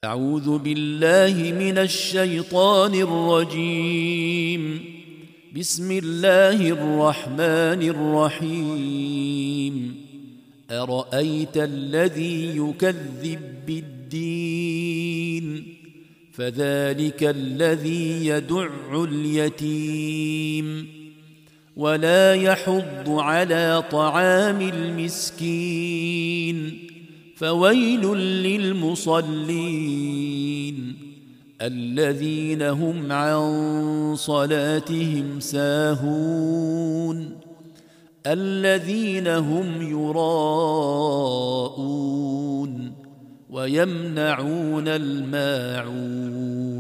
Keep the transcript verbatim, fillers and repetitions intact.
أعوذ بالله من الشيطان الرجيم. بسم الله الرحمن الرحيم. أرأيت الذي يكذب بالدين فذلك الذي يدع اليتيم ولا يحض على طعام المسكين فويل للمصلين الذين هم عن صلاتهم ساهون الذين هم يراءون ويمنعون الماعون